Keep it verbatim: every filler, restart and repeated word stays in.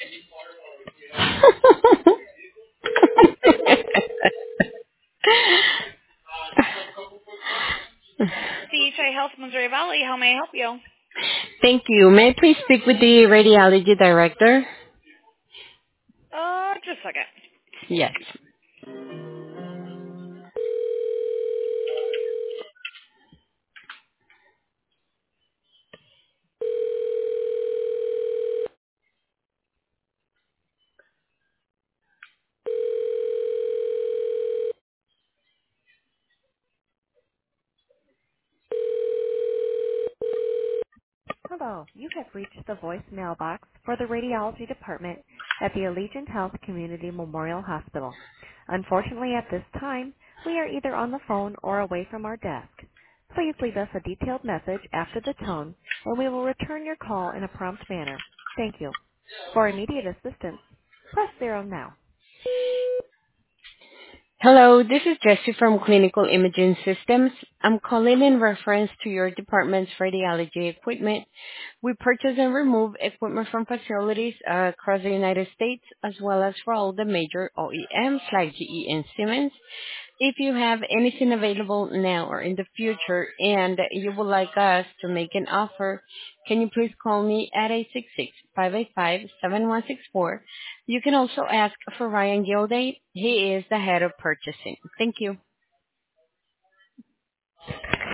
C H I Health, Missouri Valley. How may I help you? Thank you. May I please speak with the radiology director? Uh, just a second. Yes. Hello, you have reached the voicemail box for the radiology department at the Allegiant Health Community Memorial Hospital. Unfortunately, at this time, we are either on the phone or away from our desk. Please leave us a detailed message after the tone, and we will return your call in a prompt manner. Thank you. For immediate assistance, press zero now. Hello, this is Jessie from Clinical Imaging Systems. I'm calling in reference to your department's radiology equipment. We purchase and remove equipment from facilities uh, across the United States as well as for all the major O E Ms like G E and Siemens. If you have anything available now or in the future and you would like us to make an offer, can you please call me at eight six six, five eight five, seven one six four. You can also ask for Ryan Gilday. He is the head of purchasing. Thank you.